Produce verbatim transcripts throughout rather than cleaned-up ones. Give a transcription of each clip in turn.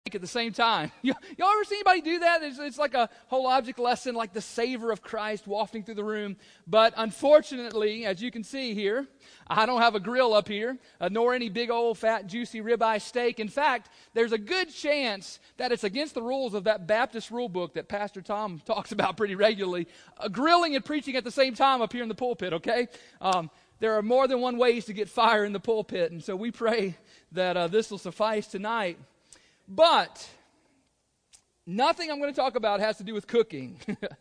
at the same time. Y'all ever see anybody do that? It's, it's like a whole object lesson, like the savor of Christ wafting through the room. But unfortunately, as you can see here, I don't have a grill up here, uh, nor any big old fat juicy ribeye steak. In fact, there's a good chance that it's against the rules of that Baptist rule book that Pastor Tom talks about pretty regularly, uh, grilling and preaching at the same time up here in the pulpit, okay? Um, there are more than one ways to get fire in the pulpit, and so we pray that uh, this will suffice tonight. But nothing I'm going to talk about has to do with cooking.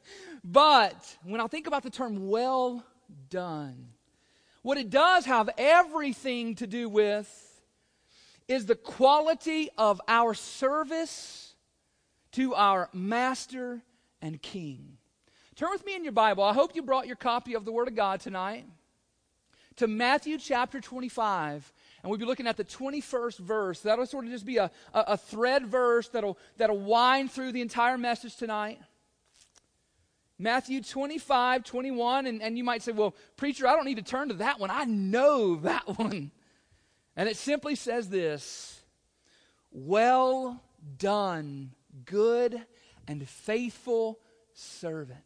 But when I think about the term well done, what it does have everything to do with is the quality of our service to our Master and King. Turn with me in your Bible. I hope you brought your copy of the Word of God tonight to Matthew chapter twenty-five. And we'll be looking at the twenty-first verse. That'll sort of just be a, a, a thread verse that'll, that'll wind through the entire message tonight. Matthew twenty-five, twenty-one. And, and you might say, well, preacher, I don't need to turn to that one. I know that one. And it simply says this: well done, good and faithful servant.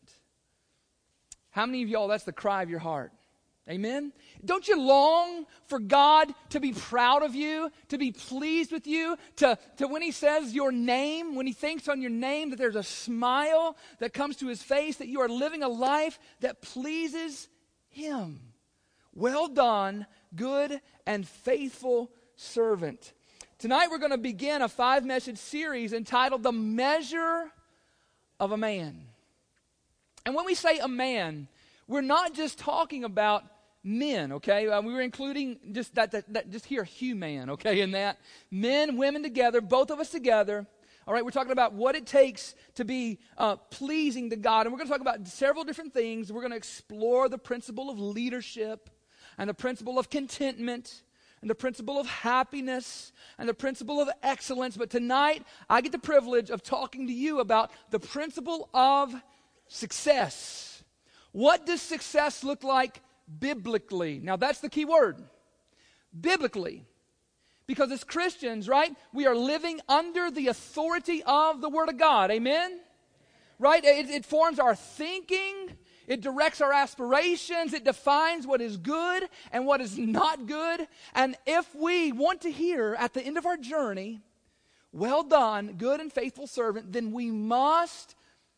How many of y'all, that's the cry of your heart? Amen? Don't you long for God to be proud of you, to be pleased with you, to, to when He says your name, when He thinks on your name, that there's a smile that comes to His face, that you are living a life that pleases Him? Well done, good and faithful servant. Tonight we're going to begin a five-message series entitled The Measure of a Man. And when we say a man, we're not just talking about men, okay? Uh, we were including just that, that, that, just here, human, okay, in that. Men, women together, both of us together. All right, we're talking about what it takes to be uh, pleasing to God. And we're going to talk about several different things. We're going to explore the principle of leadership and the principle of contentment and the principle of happiness and the principle of excellence. But tonight, I get the privilege of talking to you about the principle of success. What does success look like biblically? Now, that's the key word. Biblically. Because as Christians, right, we are living under the authority of the Word of God. Amen? Right? It, it forms our thinking. It directs our aspirations. It defines what is good and what is not good. And if we want to hear at the end of our journey, well done, good and faithful servant, then we must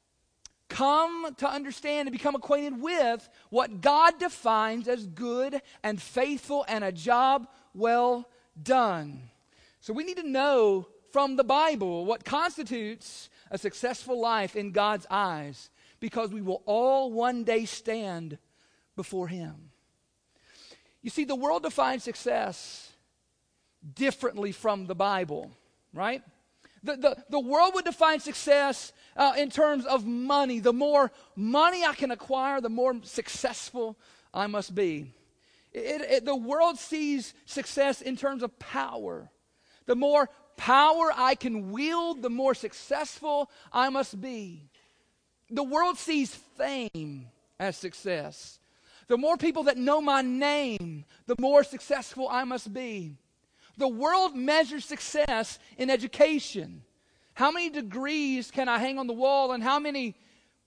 come to understand and become acquainted with what God defines as good and faithful and a job well done. So we need to know from the Bible what constitutes a successful life in God's eyes, because we will all one day stand before Him. You see, the world defines success differently from the Bible, right? The, the, the world would define success uh, in terms of money. The more money I can acquire, the more successful I must be. It, it, the world sees success in terms of power. The more power I can wield, the more successful I must be. The world sees fame as success. The more people that know my name, the more successful I must be. The world measures success in education. How many degrees can I hang on the wall, and how many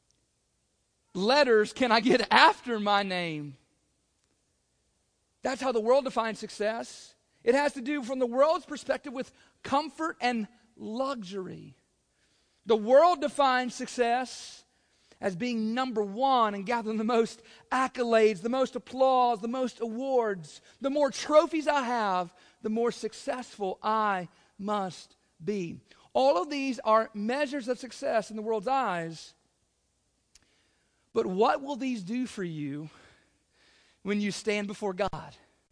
letters can I get after my name? That's how the world defines success. It has to do, from the world's perspective, with comfort and luxury. The world defines success as being number one and gathering the most accolades, the most applause, the most awards. The more trophies I have, the more successful I must be. All of these are measures of success in the world's eyes. But what will these do for you when you stand before God?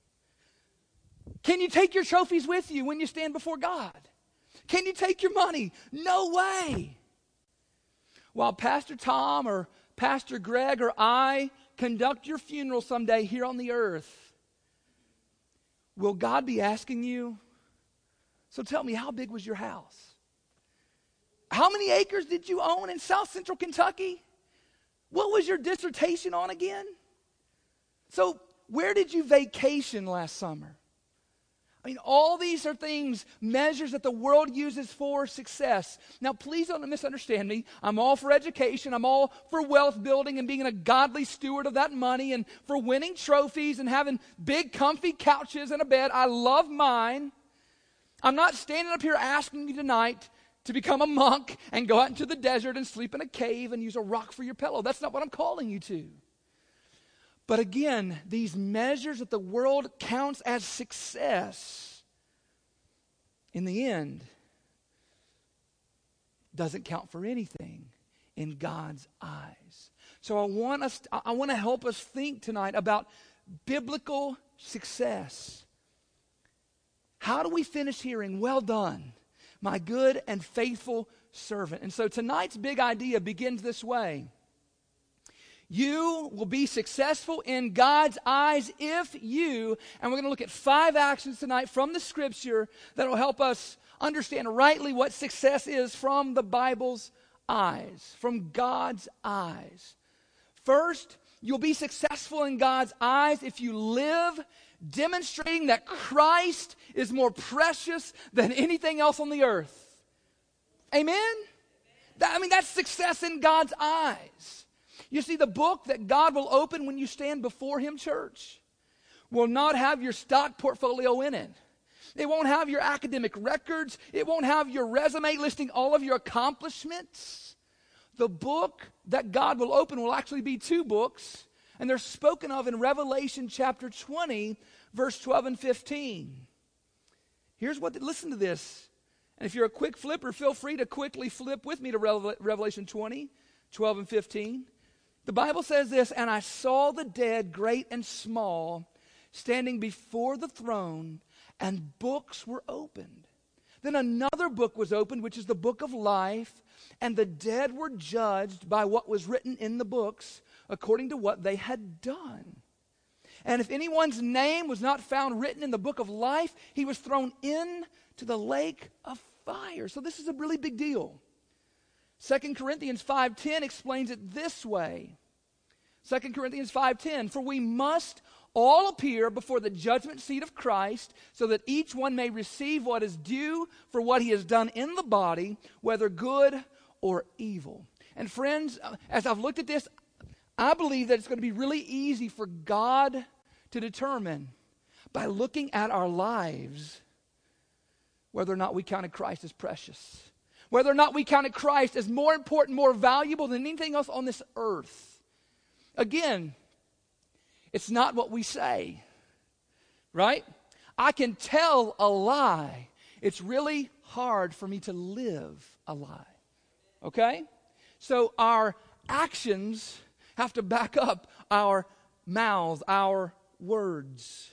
Can you take your trophies with you when you stand before God? Can you take your money? No way. While Pastor Tom or Pastor Greg or I conduct your funeral someday here on the earth, will God be asking you, so tell me, how big was your house? How many acres did you own in South Central Kentucky? What was your dissertation on again? So where did you vacation last summer? I mean, all these are things, measures that the world uses for success. Now, please don't misunderstand me. I'm all for education. I'm all for wealth building and being a godly steward of that money and for winning trophies and having big, comfy couches and a bed. I love mine. I'm not standing up here asking you tonight to become a monk and go out into the desert and sleep in a cave and use a rock for your pillow. That's not what I'm calling you to. But again, these measures that the world counts as success, in the end, doesn't count for anything in God's eyes. So I want us, to, I want to help us think tonight about biblical success. How do we finish hearing, "Well done, my good and faithful servant"? And so tonight's big idea begins this way. You will be successful in God's eyes if you, and we're going to look at five actions tonight from the Scripture that will help us understand rightly what success is from the Bible's eyes, from God's eyes. First, you'll be successful in God's eyes if you live demonstrating that Christ is more precious than anything else on the earth. Amen? That, I mean, that's success in God's eyes. You see, the book that God will open when you stand before Him, church, will not have your stock portfolio in it. It won't have your academic records. It won't have your resume listing all of your accomplishments. The book that God will open will actually be two books, and they're spoken of in Revelation chapter twenty, verse twelve and fifteen. Here's what, listen to this. And if you're a quick flipper, feel free to quickly flip with me to Revelation twenty, twelve and fifteen. The Bible says this, "And I saw the dead, great and small, standing before the throne, and books were opened. Then another book was opened, which is the book of life, and the dead were judged by what was written in the books, according to what they had done. And if anyone's name was not found written in the book of life, he was thrown into the lake of fire." So this is a really big deal. Second Corinthians five ten explains it this way. Second Corinthians five ten, "For we must all appear before the judgment seat of Christ, so that each one may receive what is due for what he has done in the body, whether good or evil." And friends, as I've looked at this, I believe that it's going to be really easy for God to determine by looking at our lives whether or not we counted Christ as precious. Whether or not we counted Christ as more important, more valuable than anything else on this earth. Again, it's not what we say, right? I can tell a lie. It's really hard for me to live a lie, okay? So our actions have to back up our mouths, our words.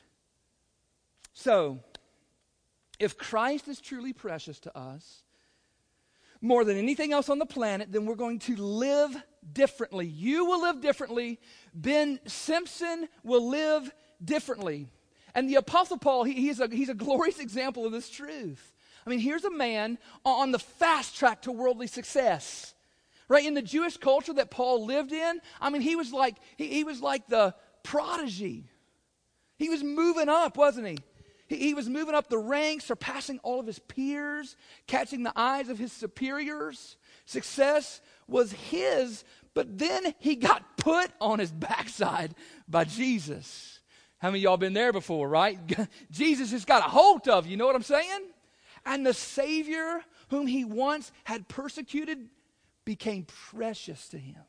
So, if Christ is truly precious to us, more than anything else on the planet, then we're going to live differently. You will live differently. Ben Simpson will live differently. And the Apostle Paul, he, he's, a, he's a glorious example of this truth. I mean, here's a man on the fast track to worldly success. Right? In the Jewish culture that Paul lived in, I mean, he was like, he, he was like the prodigy. He was moving up, wasn't he? he? He was moving up the ranks, surpassing all of his peers, catching the eyes of his superiors. Success was his, but then he got put on his backside by Jesus. How many of y'all been there before, right? Jesus has got a hold of you, you know what I'm saying? And the Savior whom he once had persecuted became precious to him.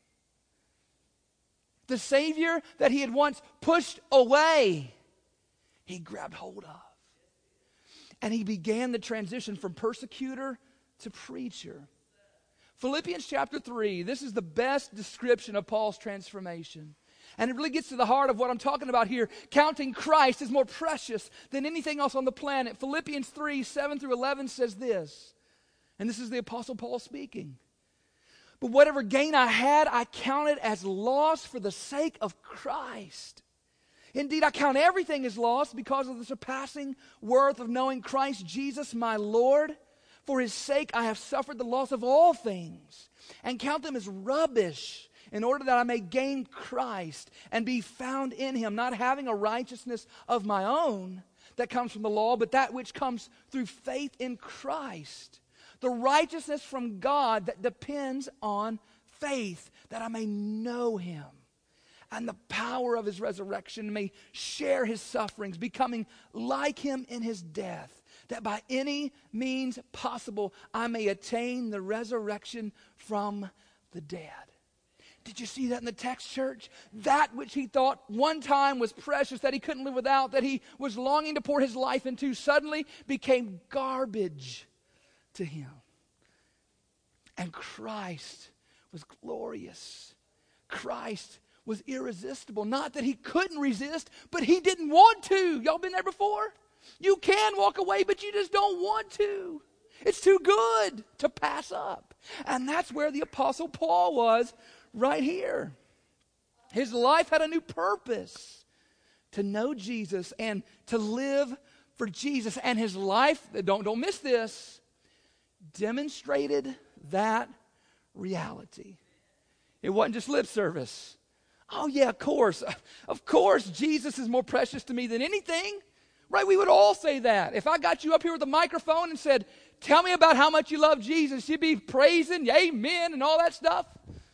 The Savior that he had once pushed away, he grabbed hold of. And he began the transition from persecutor to preacher. Philippians chapter three, this is the best description of Paul's transformation. And it really gets to the heart of what I'm talking about here. Counting Christ is more precious than anything else on the planet. Philippians three, seven through eleven says this. And this is the Apostle Paul speaking. "But whatever gain I had, I counted as loss for the sake of Christ. Indeed, I count everything as loss because of the surpassing worth of knowing Christ Jesus my Lord. For his sake I have suffered the loss of all things, and count them as rubbish, in order that I may gain Christ and be found in him, not having a righteousness of my own that comes from the law, but that which comes through faith in Christ. The righteousness from God that depends on faith, that I may know him and the power of his resurrection, may share his sufferings, becoming like him in his death, that by any means possible I may attain the resurrection from the dead. Did you see that in the text, church? That which he thought one time was precious, that he couldn't live without, that he was longing to pour his life into, suddenly became garbage to him. And Christ was glorious. Christ was irresistible. Not that he couldn't resist, but he didn't want to. Y'all been there before? You can walk away, but you just don't want to. It's too good to pass up. And that's where the Apostle Paul was right here. His life had a new purpose, to know Jesus and to live for Jesus. And his life, don't, don't miss this, demonstrated that reality. It wasn't just lip service. Oh yeah, of course. Of course, Jesus is more precious to me than anything. Right? We would all say that. If I got you up here with a microphone and said, tell me about how much you love Jesus, you'd be praising, amen, and all that stuff.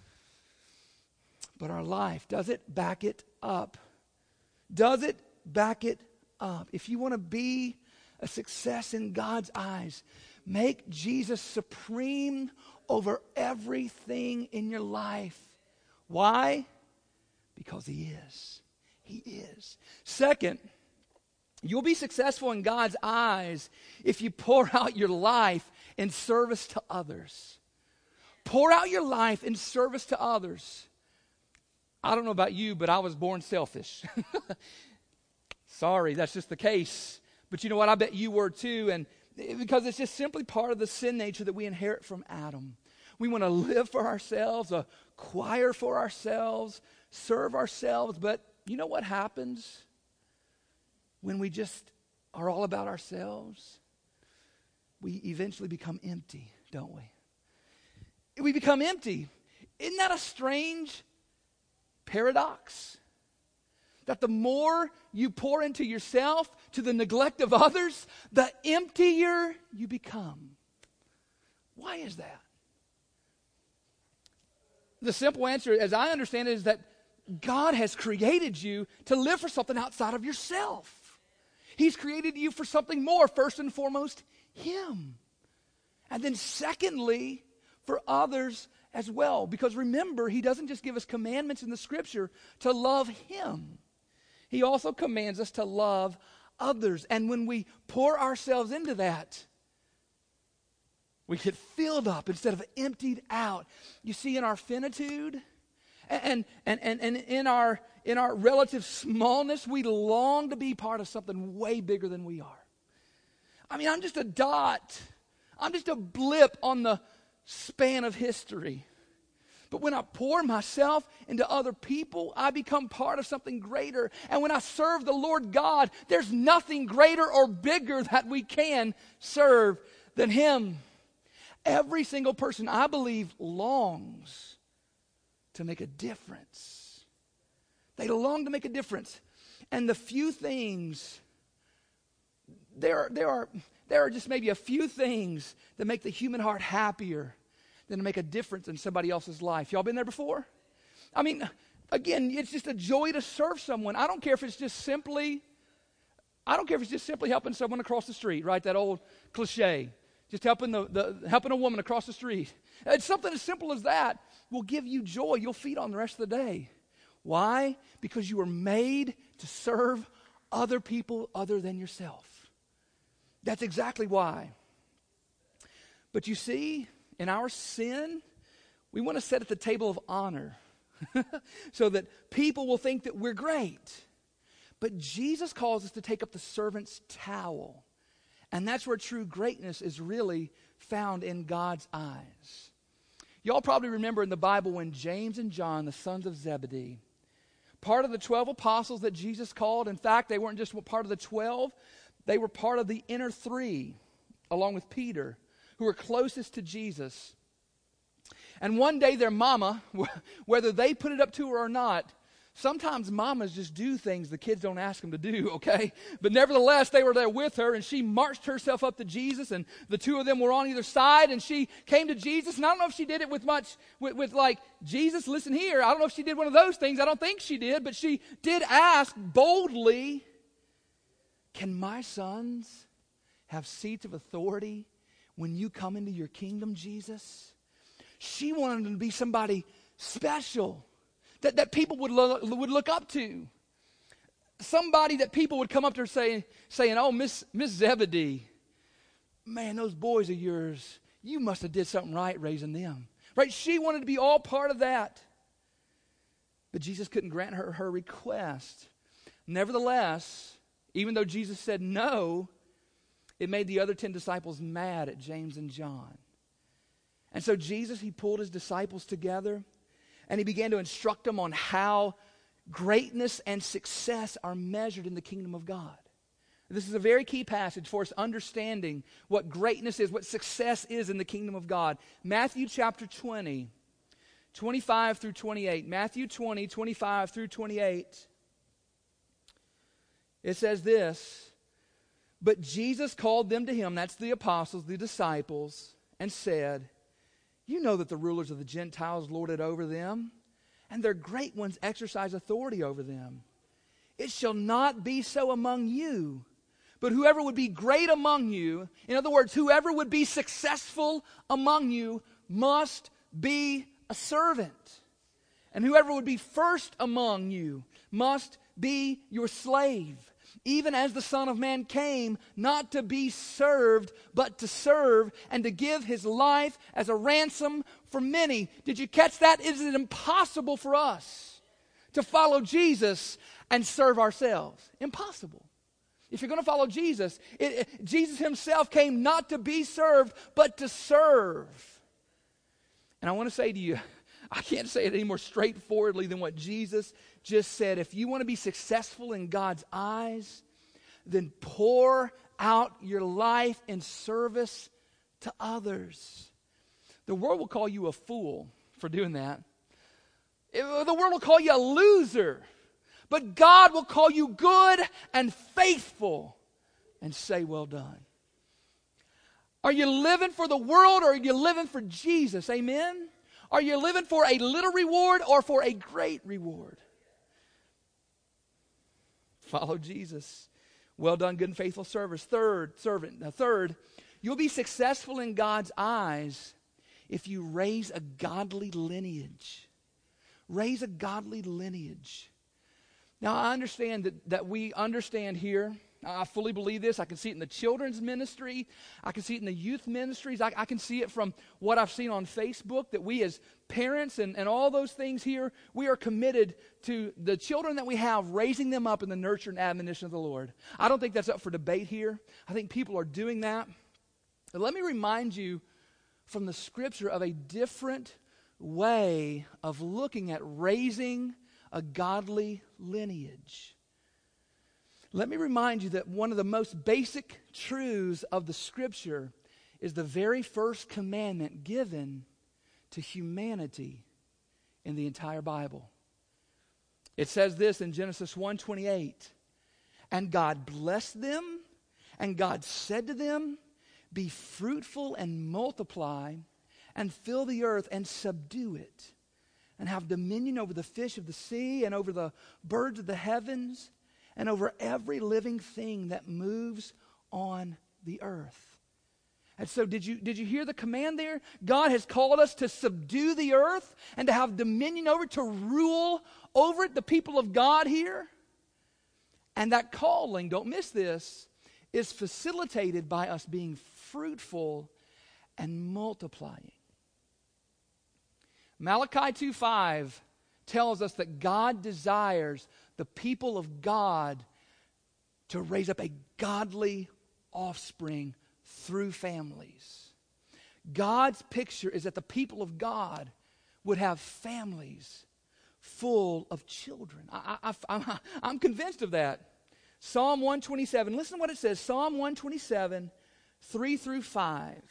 But our life, does it back it up? Does it back it up? If you want to be a success in God's eyes, make Jesus supreme over everything in your life. Why? Because he is. He is. Second, you'll be successful in God's eyes if you pour out your life in service to others. Pour out your life in service to others. I don't know about you, but I was born selfish. Sorry, that's just the case. But you know what? I bet you were too. And because it's just simply part of the sin nature that we inherit from Adam. We want to live for ourselves, acquire for ourselves, serve ourselves. But you know what happens when we just are all about ourselves? We eventually become empty, don't we? We become empty. Isn't that a strange paradox? That the more you pour into yourself to the neglect of others, the emptier you become. Why is that? The simple answer, as I understand it, is that God has created you to live for something outside of yourself. He's created you for something more. First and foremost, him. And then secondly, for others as well. Because remember, he doesn't just give us commandments in the scripture to love him. He also commands us to love others. And when we pour ourselves into that, we get filled up instead of emptied out. You see, in our finitude and, and, and, and in our in our relative smallness, we long to be part of something way bigger than we are. I mean, I'm just a dot. I'm just a blip on the span of history. But when I pour myself into other people, I become part of something greater. And when I serve the Lord God, there's nothing greater or bigger that we can serve than him. Every single person, I believe, longs to make a difference. They long to make a difference. And the few things, there, there are, there are just maybe a few things that make the human heart happier than to make a difference in somebody else's life. Y'all been there before? I mean, again, it's just a joy to serve someone. I don't care if it's just simply, I don't care if it's just simply helping someone across the street, right? That old cliche. Just helping the, the helping a woman across the street. It's something as simple as that will give you joy. You'll feed on the rest of the day. Why? Because you were made to serve other people other than yourself. That's exactly why. But you see, in our sin, we want to sit at the table of honor so that people will think that we're great. But Jesus calls us to take up the servant's towel. And that's where true greatness is really found in God's eyes. Y'all probably remember in the Bible when James and John, the sons of Zebedee, part of the twelve apostles that Jesus called, in fact, they weren't just part of the twelve, they were part of the inner three, along with Peter, who were closest to Jesus. And one day their mama, whether they put it up to her or not, Sometimes mamas just do things the kids don't ask them to do, okay? But nevertheless, they were there with her, and she marched herself up to Jesus, and the two of them were on either side, and she came to Jesus, and I don't know if she did it with much, with, with like, Jesus, listen here. I don't know if she did one of those things. I don't think she did, but she did ask boldly, can my sons have seats of authority when you come into your kingdom, Jesus? She wanted him to be somebody special. That, that people would, lo- would look up to. Somebody that people would come up to her say, saying, oh, Miss Miss Zebedee, man, those boys of yours, you must have did something right raising them. Right? She wanted to be all part of that. But Jesus couldn't grant her her request. Nevertheless, even though Jesus said no, it made the other ten disciples mad at James and John. And so Jesus, he pulled his disciples together, and he began to instruct them on how greatness and success are measured in the kingdom of God. This is a very key passage for us understanding what greatness is, what success is in the kingdom of God. Matthew chapter twenty, twenty-five through twenty-eight. Matthew twenty, twenty-five through twenty-eight. It says this, but Jesus called them to him, that's the apostles, the disciples, and said, you know that the rulers of the Gentiles lord it over them, and their great ones exercise authority over them. It shall not be so among you, but whoever would be great among you, in other words, whoever would be successful among you, must be a servant. And whoever would be first among you must be your slave. Even as the Son of Man came, not to be served, but to serve, and to give his life as a ransom for many. Did you catch that? Is it impossible for us to follow Jesus and serve ourselves? Impossible. If you're going to follow Jesus, it, it, Jesus himself came not to be served, but to serve. And I want to say to you, I can't say it any more straightforwardly than what Jesus just said. If you want to be successful in God's eyes, then pour out your life in service to others. The world will call you a fool for doing that. It, the world will call you a loser. But God will call you good and faithful and say, well done. Are you living for the world or are you living for Jesus? Amen? Are you living for a little reward or for a great reward? Follow Jesus. Well done, good and faithful service. Third, servant. Now, third, you'll be successful in God's eyes if you raise a godly lineage. Raise a godly lineage. Now, I understand that, that we understand here. I fully believe this. I can see it in the children's ministry. I can see it in the youth ministries. I, I can see it from what I've seen on Facebook, that we as parents and, and all those things here, we are committed to the children that we have, raising them up in the nurture and admonition of the Lord. I don't think that's up for debate here. I think people are doing that. But let me remind you from the Scripture of a different way of looking at raising a godly lineage. Let me remind you that one of the most basic truths of the Scripture is the very first commandment given to humanity in the entire Bible. It says this in Genesis one twenty-eight, and God blessed them, and God said to them, be fruitful and multiply, and fill the earth and subdue it, and have dominion over the fish of the sea, and over the birds of the heavens, and over every living thing that moves on the earth. And so did you, did you hear the command there? God has called us to subdue the earth and to have dominion over it, to rule over it, the people of God here. And that calling, don't miss this, is facilitated by us being fruitful and multiplying. Malachi two five tells us that God desires the people of God to raise up a godly offspring through families. God's picture is that the people of God would have families full of children. I, I, I'm, I'm convinced of that. Psalm one twenty-seven, listen to what it says. Psalm one twenty-seven, three through five.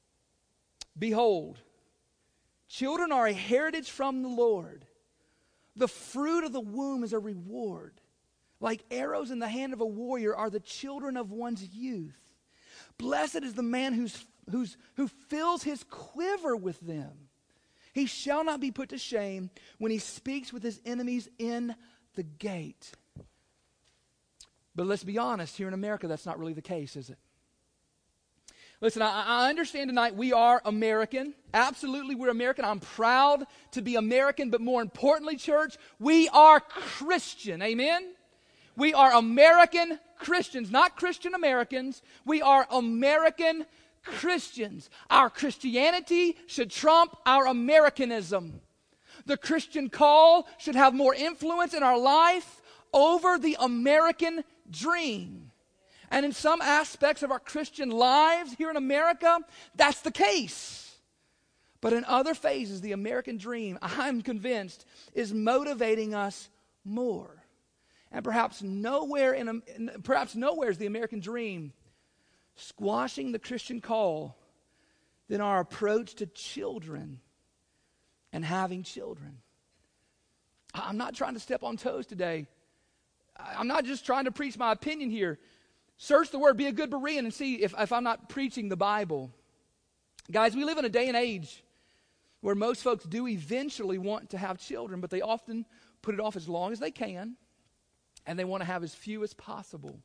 Behold, children are a heritage from the Lord. The fruit of the womb is a reward. Like arrows in the hand of a warrior are the children of one's youth. Blessed is the man who's, who's, who fills his quiver with them. He shall not be put to shame when he speaks with his enemies in the gate. But let's be honest, here in America, that's not really the case, is it? Listen, I, I understand tonight we are American. Absolutely, we're American. I'm proud to be American, but more importantly, church, we are Christian. Amen? We are American Christians, not Christian Americans. We are American Christians. Our Christianity should trump our Americanism. The Christian call should have more influence in our life over the American dream. And in some aspects of our Christian lives here in America, that's the case. But in other phases, the American dream, I'm convinced, is motivating us more. And perhaps nowhere in, perhaps nowhere is the American dream squashing the Christian call than our approach to children and having children. I'm not trying to step on toes today. I'm not just trying to preach my opinion here. Search the Word, be a good Berean, and see if, if I'm not preaching the Bible. Guys, we live in a day and age where most folks do eventually want to have children, but they often put it off as long as they can, and they want to have as few as possible.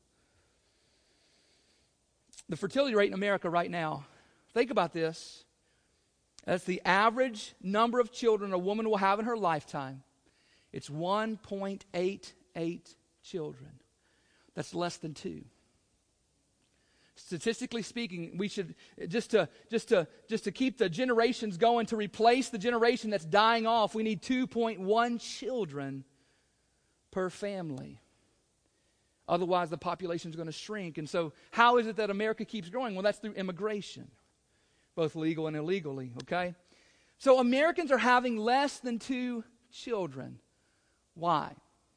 The fertility rate in America right now, think about this. That's the average number of children a woman will have in her lifetime. It's one point eight eight children. That's less than two. Statistically speaking, we should, just to, just to, just to keep the generations going, to replace the generation that's dying off, we need two point one children per family. Otherwise, the population is going to shrink. And so, how is it that America keeps growing? Well, that's through immigration, both legal and illegally, okay? So, Americans are having less than two children. Why?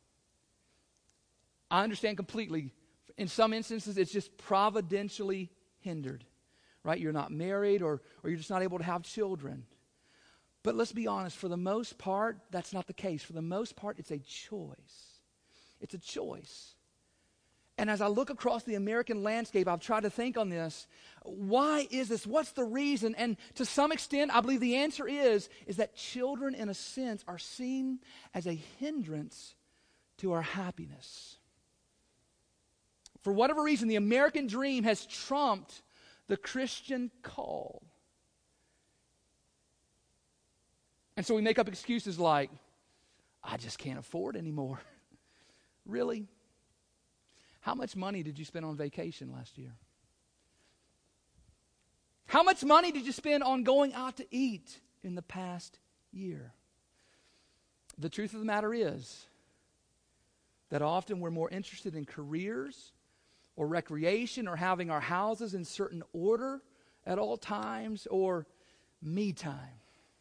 I understand completely. In some instances, it's just providentially hindered, right? You're not married, or, or you're just not able to have children. But let's be honest, for the most part, that's not the case. For the most part, it's a choice. It's a choice. And as I look across the American landscape, I've tried to think on this. Why is this? What's the reason? And to some extent, I believe the answer is, is that children, in a sense, are seen as a hindrance to our happiness. For whatever reason, the American dream has trumped the Christian call. And so we make up excuses like, I just can't afford anymore. Really? How much money did you spend on vacation last year? How much money did you spend on going out to eat in the past year? The truth of the matter is that often we're more interested in careers or recreation, or having our houses in certain order at all times, or me time.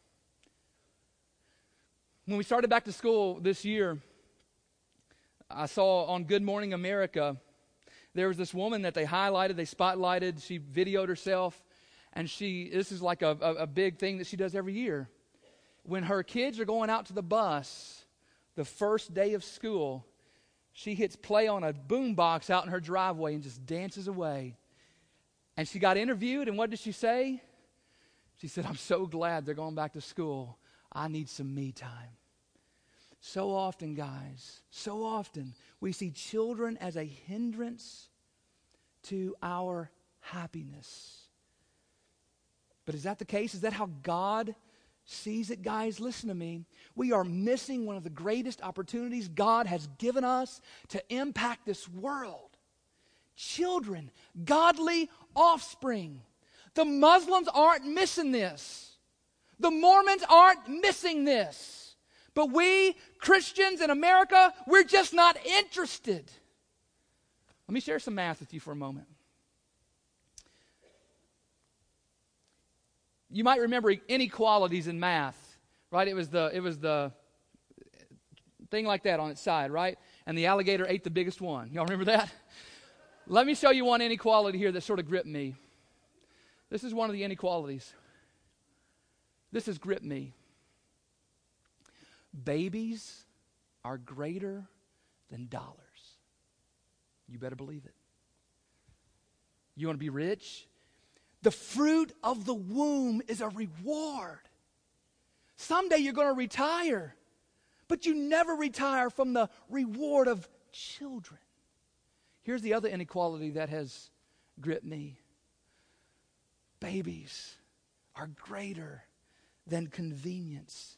When we started back to school this year, I saw on Good Morning America, there was this woman that they highlighted, they spotlighted, she videoed herself, and she, this is like a, a, a big thing that she does every year. When her kids are going out to the bus, the first day of school, she hits play on a boombox out in her driveway and just dances away. And she got interviewed, and what did she say? She said, I'm so glad they're going back to school. I need some me time. So often, guys, so often, we see children as a hindrance to our happiness. But is that the case? Is that how God sees it, guys? Listen to me. We are missing one of the greatest opportunities God has given us to impact this world. Children, godly offspring. The Muslims aren't missing this. The Mormons aren't missing this. But we, Christians in America, we're just not interested. Let me share some math with you for a moment. You might remember inequalities in math, right? It was the it was the thing like that on its side, right? And the alligator ate the biggest one. Y'all remember that? Let me show you one inequality here that sort of gripped me. This is one of the inequalities. This has gripped me. Babies are greater than dollars. You better believe it. You want to be rich? The fruit of the womb is a reward. Someday you're going to retire, but you never retire from the reward of children. Here's the other inequality that has gripped me. Babies are greater than convenience.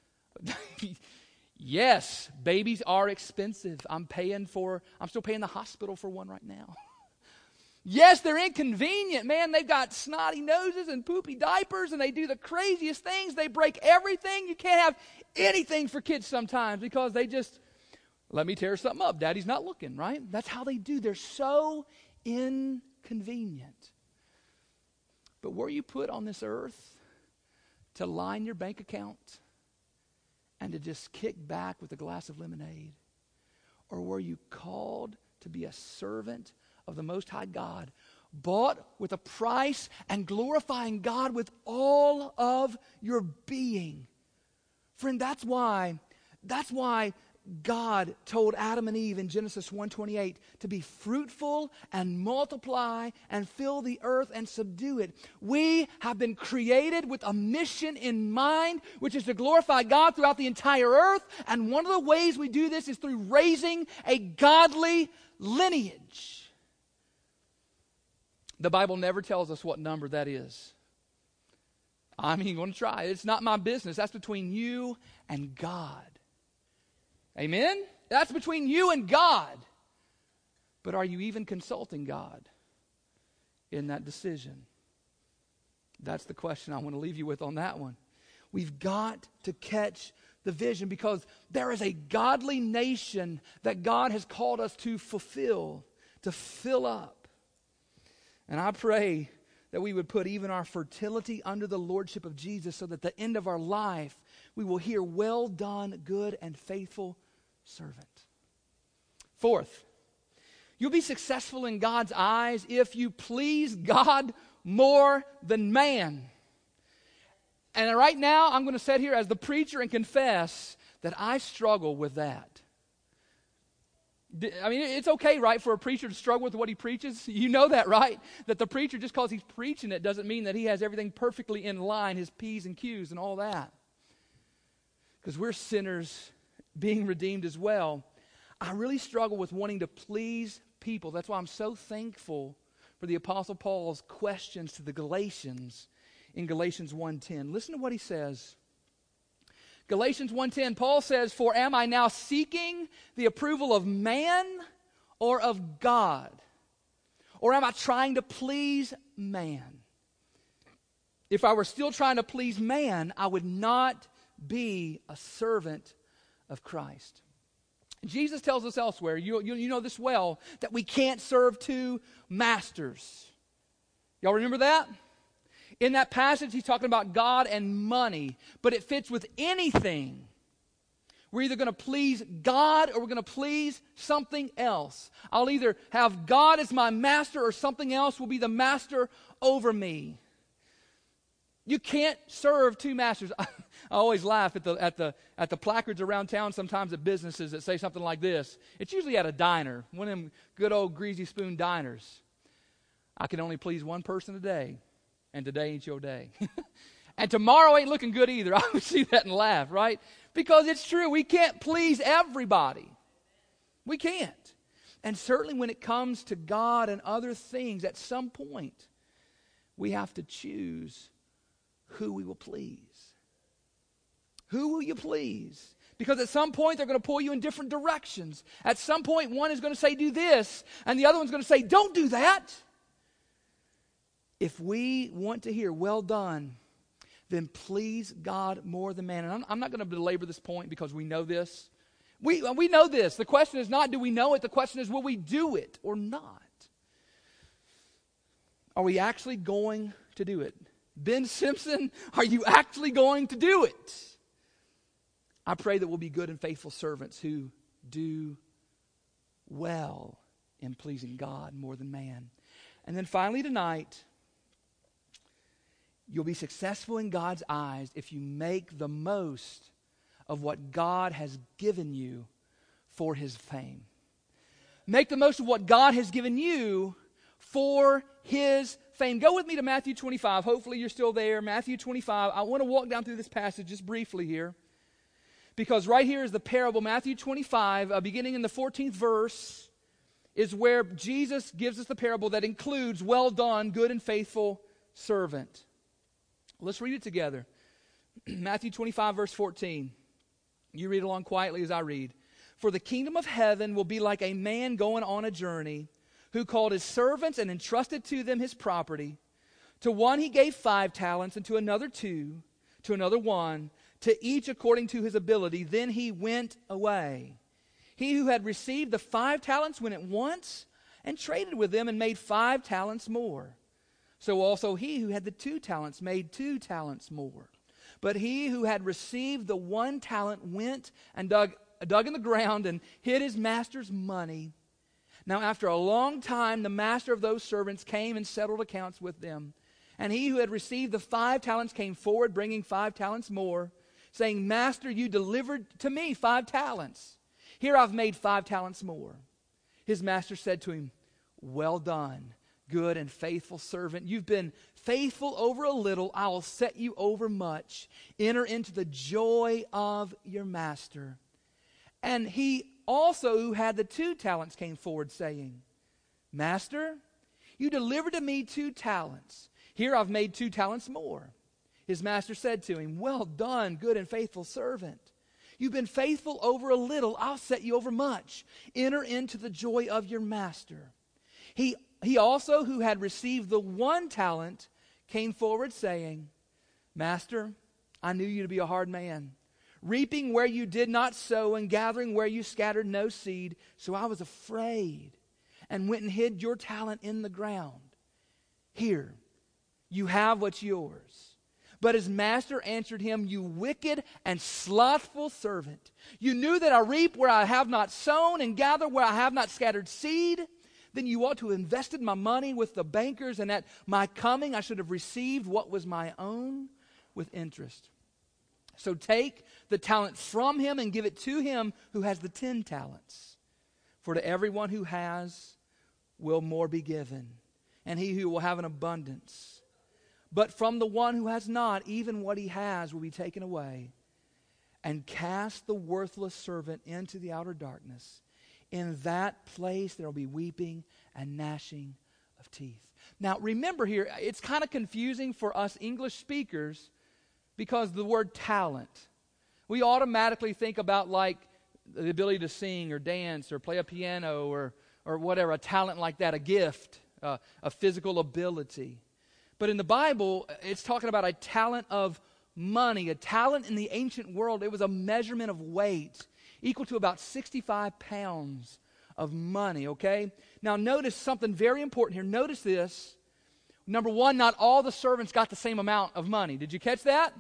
Yes, babies are expensive. I'm paying for, I'm still paying the hospital for one right now. Yes, they're inconvenient, man. They've got snotty noses and poopy diapers, and they do the craziest things. They break everything. You can't have anything for kids sometimes because they just, let me tear something up. Daddy's not looking, right? That's how they do. They're so inconvenient. But were you put on this earth to line your bank account and to just kick back with a glass of lemonade? Or were you called to be a servant of the Most High God, bought with a price and glorifying God with all of your being? Friend, that's why, that's why God told Adam and Eve in Genesis one twenty-eight to be fruitful and multiply and fill the earth and subdue it. We have been created with a mission in mind, which is to glorify God throughout the entire earth. And one of the ways we do this is through raising a godly lineage. The Bible never tells us what number that is. I'm even going to try. It's not my business. That's between you and God. Amen? That's between you and God. But are you even consulting God in that decision? That's the question I want to leave you with on that one. We've got to catch the vision because there is a godly nation that God has called us to fulfill, to fill up. And I pray that we would put even our fertility under the lordship of Jesus so that at the end of our life we will hear, well done, good and faithful servant. Fourth, you'll be successful in God's eyes if you please God more than man. And right now I'm going to sit here as the preacher and confess that I struggle with that. I mean, it's okay, right, for a preacher to struggle with what he preaches. You know that, right? That the preacher, just because he's preaching it, doesn't mean that he has everything perfectly in line, his P's and Q's and all that. Because we're sinners being redeemed as well. I really struggle with wanting to please people. That's why I'm so thankful for the Apostle Paul's questions to the Galatians in Galatians one ten. Listen to what he says. Galatians one ten, Paul says, "For am I now seeking the approval of man or of God? Or am I trying to please man? If I were still trying to please man, I would not be a servant of Christ." Jesus tells us elsewhere, you, you, you know this well, that we can't serve two masters. Y'all remember that? In that passage, he's talking about God and money, but it fits with anything. We're either going to please God or we're going to please something else. I'll either have God as my master or something else will be the master over me. You can't serve two masters. I always laugh at the at the at the placards around town sometimes at businesses that say something like this. It's usually at a diner, one of them good old greasy spoon diners. I can only please one person a day, and today ain't your day. And tomorrow ain't looking good either. I would see that and laugh, right? Because it's true. We can't please everybody. We can't. And certainly when it comes to God and other things, at some point, we have to choose who we will please. Who will you please? Because at some point, they're going to pull you in different directions. At some point, one is going to say, do this, and the other one's going to say, don't do that. If we want to hear, well done, then please God more than man. And I'm, I'm not going to belabor this point because we know this. We, we know this. The question is not, do we know it? The question is, will we do it or not? Are we actually going to do it? Ben Simpson, are you actually going to do it? I pray that we'll be good and faithful servants who do well in pleasing God more than man. And then finally tonight, you'll be successful in God's eyes if you make the most of what God has given you for His fame. Make the most of what God has given you for His fame. Go with me to Matthew twenty-five. Hopefully you're still there. Matthew twenty-five. I want to walk down through this passage just briefly here, because right here is the parable. Matthew twenty-five, uh, beginning in the fourteenth verse, is where Jesus gives us the parable that includes, well done, good and faithful servant. Let's read it together. Matthew twenty-five, verse fourteen. You read along quietly as I read. For the kingdom of heaven will be like a man going on a journey, who called his servants and entrusted to them his property. To one he gave five talents, and to another two, to another one, to each according to his ability. Then he went away. He who had received the five talents went at once and traded with them and made five talents more. So also he who had the two talents made two talents more. But he who had received the one talent went and dug, dug in the ground and hid his master's money. Now after a long time the master of those servants came and settled accounts with them. And he who had received the five talents came forward, bringing five talents more, saying, Master, you delivered to me five talents. Here I've made five talents more. His master said to him, Well done, good and faithful servant. You've been faithful over a little. I will set you over much. Enter into the joy of your master. And he also who had the two talents came forward, saying, Master, you delivered to me two talents. Here I've made two talents more. His master said to him, Well done, good and faithful servant. You've been faithful over a little. I'll set you over much. Enter into the joy of your master. He, he also who had received the one talent came forward, saying, Master, I knew you to be a hard man, reaping where you did not sow and gathering where you scattered no seed. So I was afraid and went and hid your talent in the ground. Here, you have what's yours. But his master answered him, You wicked and slothful servant. You knew that I reap where I have not sown and gather where I have not scattered seed. Then you ought to have invested my money with the bankers, and at my coming I should have received what was my own with interest. So take the talent from him and give it to him who has the ten talents. For to everyone who has will more be given, and he who will have an abundance. But from the one who has not, even what he has will be taken away. And cast the worthless servant into the outer darkness. In that place there will be weeping and gnashing of teeth. Now remember here, it's kind of confusing for us English speakers because the word talent, we automatically think about like the ability to sing or dance or play a piano or, or whatever, a talent like that, a gift, uh, a physical ability. But in the Bible, it's talking about a talent of money. A talent in the ancient world, it was a measurement of weight equal to about sixty-five pounds of money, okay? Now notice something very important here. Notice this. Number one, not all the servants got the same amount of money. Did you catch that?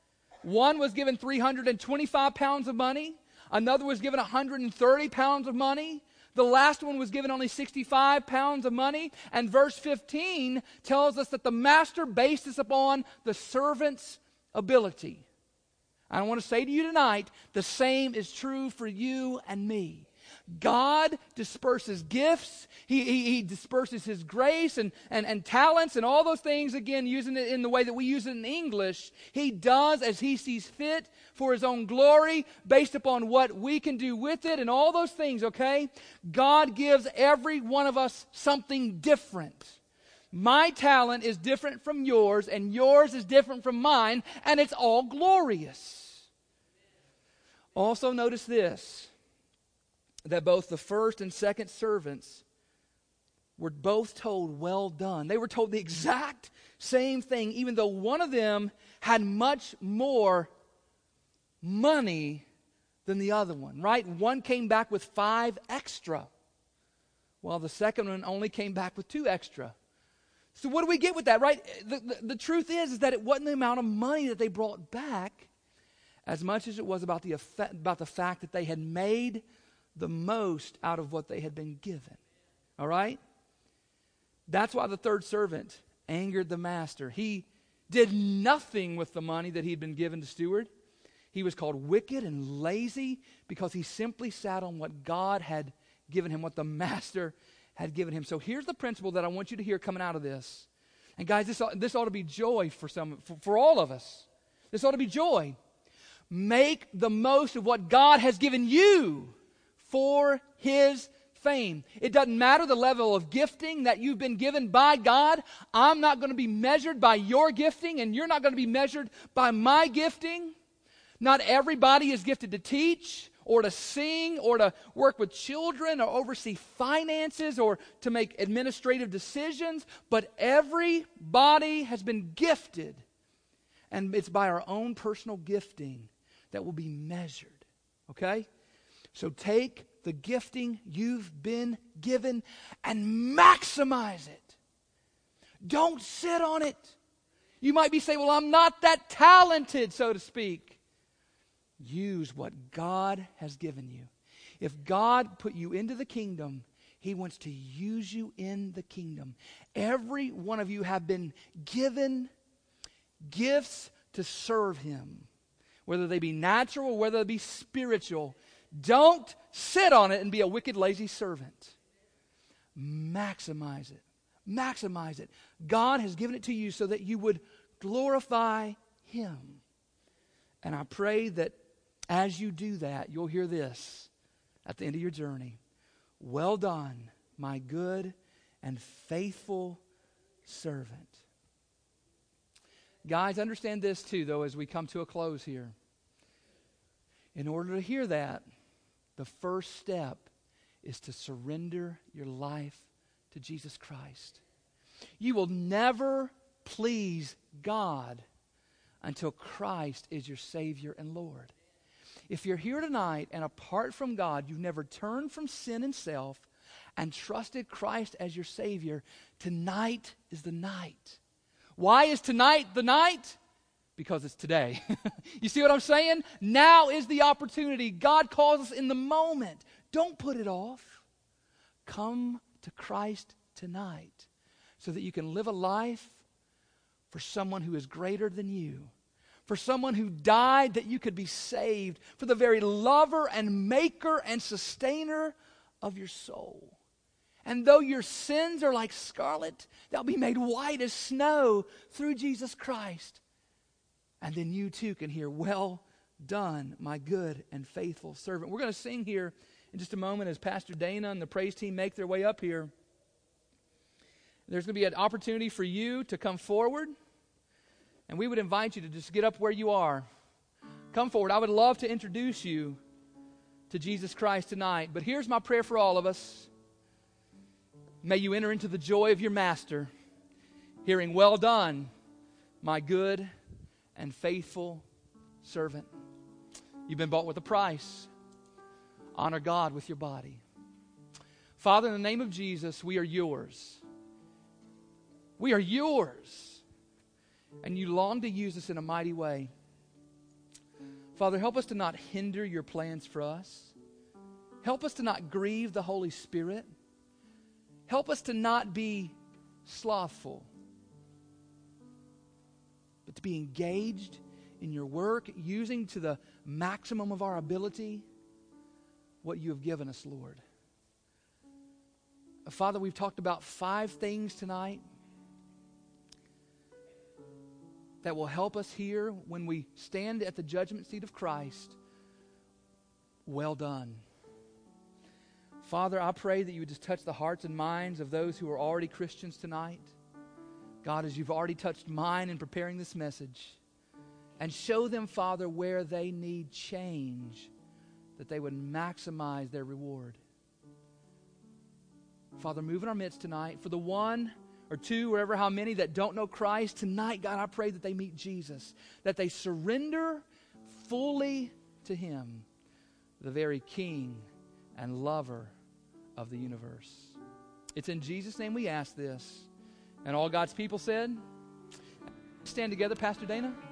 One was given three hundred twenty-five pounds of money. Another was given one hundred thirty pounds of money. The last one was given only sixty-five pounds of money. And verse fifteen tells us that the master based this upon the servant's ability. I want to say to you tonight, the same is true for you and me. God disperses gifts. He, he, he disperses His grace and, and, and talents and all those things, again, using it in the way that we use it in English. He does as He sees fit for His own glory, based upon what we can do with it and all those things, okay? God gives every one of us something different. My talent is different from yours, and yours is different from mine, and it's all glorious. Also notice this, that both the first and second servants were both told, well done. They were told the exact same thing, even though one of them had much more money than the other one, right? One came back with five extra, while the second one only came back with two extra. So what do we get with that, right? The, the, the truth is, is that it wasn't the amount of money that they brought back as much as it was about the effect, about the fact that they had made the most out of what they had been given. All right? That's why the third servant angered the master. He did nothing with the money that he'd been given to steward. He was called wicked and lazy because he simply sat on what God had given him, what the Master had given him. So here's the principle that I want you to hear coming out of this. And guys, this ought, this ought to be joy for some, for, for all of us. This ought to be joy. Make the most of what God has given you for His fame. It doesn't matter the level of gifting that you've been given by God. I'm not going to be measured by your gifting, and you're not going to be measured by my gifting. Not everybody is gifted to teach or to sing or to work with children or oversee finances or to make administrative decisions, but everybody has been gifted, and it's by our own personal gifting that will be measured. Okay? So take the gifting you've been given and maximize it. Don't sit on it. You might be saying, well, I'm not that talented, so to speak. Use what God has given you. If God put you into the kingdom, He wants to use you in the kingdom. Every one of you have been given gifts to serve Him, whether they be natural or whether they be spiritual. Don't sit on it and be a wicked, lazy servant. Maximize it. Maximize it. God has given it to you so that you would glorify Him. And I pray that as you do that, you'll hear this at the end of your journey. Well done, my good and faithful servant. Guys, understand this too, though, as we come to a close here. In order to hear that, the first step is to surrender your life to Jesus Christ. You will never please God until Christ is your Savior and Lord. If you're here tonight and apart from God, you've never turned from sin and self and trusted Christ as your Savior, tonight is the night. Why is tonight the night? Because it's today. You see what I'm saying? Now is the opportunity. God calls us in the moment. Don't put it off. Come to Christ tonight so that you can live a life for someone who is greater than you. For someone who died that you could be saved. For the very lover and maker and sustainer of your soul. And though your sins are like scarlet, they'll be made white as snow through Jesus Christ. And then you too can hear, well done, my good and faithful servant. We're going to sing here in just a moment as Pastor Dana and the praise team make their way up here. There's going to be an opportunity for you to come forward. And we would invite you to just get up where you are. Come forward. I would love to introduce you to Jesus Christ tonight. But here's my prayer for all of us. May you enter into the joy of your Master, hearing, well done, my good and faithful servant. You've been bought with a price. Honor God with your body. Father, in the name of Jesus, we are yours. We are yours. And you long to use us in a mighty way. Father, help us to not hinder your plans for us. Help us to not grieve the Holy Spirit. Help us to not be slothful, but to be engaged in your work, using to the maximum of our ability what you have given us, Lord. Father, we've talked about five things tonight that will help us here when we stand at the judgment seat of Christ. Well done. Father, I pray that you would just touch the hearts and minds of those who are already Christians tonight. God, as you've already touched mine in preparing this message, and show them, Father, where they need change, that they would maximize their reward. Father, move in our midst tonight. For the one or two, or ever how many that don't know Christ, tonight, God, I pray that they meet Jesus, that they surrender fully to Him, the very King and lover of the universe. It's in Jesus' name we ask this. And all God's people said, stand together, Pastor Dana.